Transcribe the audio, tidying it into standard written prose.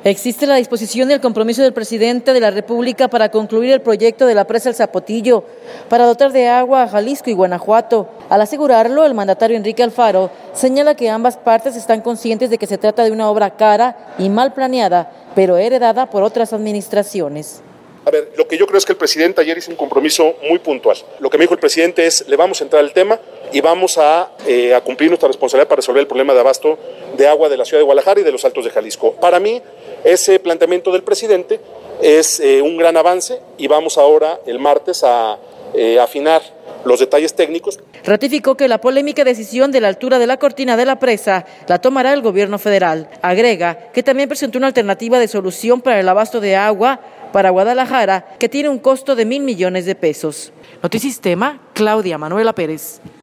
Existe la disposición y el compromiso del presidente de la República para concluir el proyecto de la presa El Zapotillo, para dotar de agua a Jalisco y Guanajuato. Al asegurarlo, el mandatario Enrique Alfaro señala que ambas partes están conscientes de que se trata de una obra cara y mal planeada, pero heredada por otras administraciones. A ver, lo que yo creo es que el presidente ayer hizo un compromiso muy puntual. Lo que me dijo el presidente es, le vamos a entrar al tema y vamos a cumplir nuestra responsabilidad para resolver el problema de abasto de agua de la ciudad de Guadalajara y de los Altos de Jalisco. Para mí, ese planteamiento del presidente es un gran avance y vamos ahora el martes a afinar los detalles técnicos. Ratificó que la polémica decisión de la altura de la cortina de la presa la tomará el gobierno federal. Agrega que también presentó una alternativa de solución para el abasto de agua para Guadalajara, que tiene un costo de 1,000 millones de pesos. Notisistema, Claudia Manuela Pérez.